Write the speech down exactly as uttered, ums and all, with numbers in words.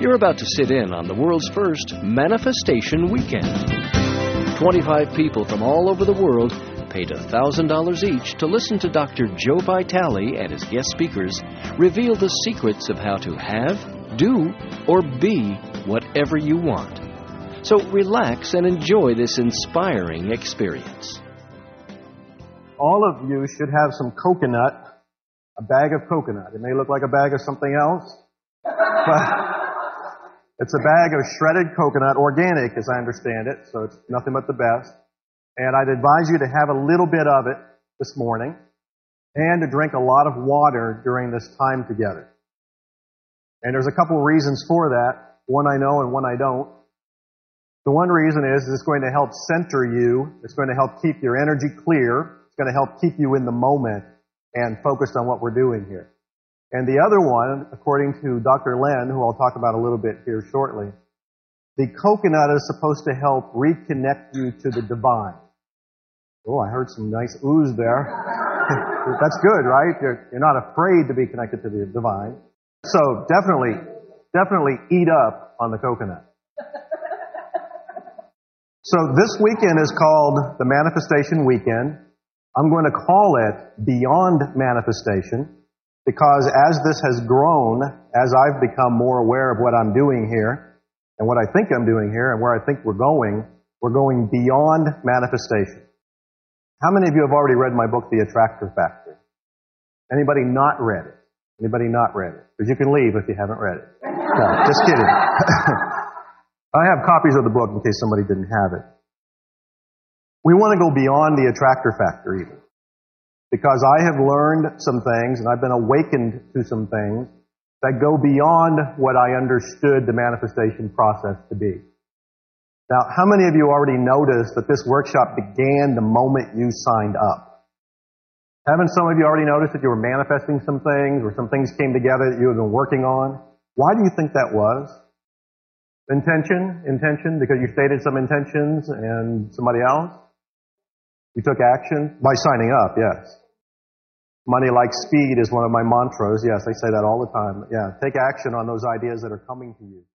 You're about to sit in on the world's first Manifestation Weekend. twenty-five people from all over the world paid one thousand dollars each to listen to Doctor Joe Vitale and his guest speakers reveal the secrets of how to have, do, or be whatever you want. So relax and enjoy this inspiring experience. All of you should have some coconut, a bag of coconut. It may look like a bag of something else, but it's a bag of shredded coconut, organic as I understand it, so it's nothing but the best. And I'd advise you to have a little bit of it this morning and to drink a lot of water during this time together. And there's a couple of reasons for that. One I know and one I don't. The one reason is it's going to help center you. It's going to help keep your energy clear. It's going to help keep you in the moment and focused on what we're doing here. And the other one, according to Doctor Len, who I'll talk about a little bit here shortly, the coconut is supposed to help reconnect you to the divine. Oh, I heard some nice oohs there. That's good, right? You're, you're not afraid to be connected to the divine. So definitely, definitely eat up on the coconut. So this weekend is called the Manifestation Weekend. I'm going to call it Beyond Manifestation because as this has grown, as I've become more aware of what I'm doing here and what I think I'm doing here and where I think we're going, we're going beyond manifestation. How many of you have already read my book, The Attractor Factor? Anybody not read it? Anybody not read it? Because you can leave if you haven't read it. No, just kidding. I have copies of the book in case somebody didn't have it. We want to go beyond the attractor factor even. Because I have learned some things and I've been awakened to some things that go beyond what I understood the manifestation process to be. Now, how many of you already noticed that this workshop began the moment you signed up? Haven't some of you already noticed that you were manifesting some things or some things came together that you have been working on? Why do you think that was? Intention? Intention? Because you stated some intentions and somebody else? You took action? By signing up, yes. Money like speed is one of my mantras. Yes, I say that all the time. Yeah, take action on those ideas that are coming to you.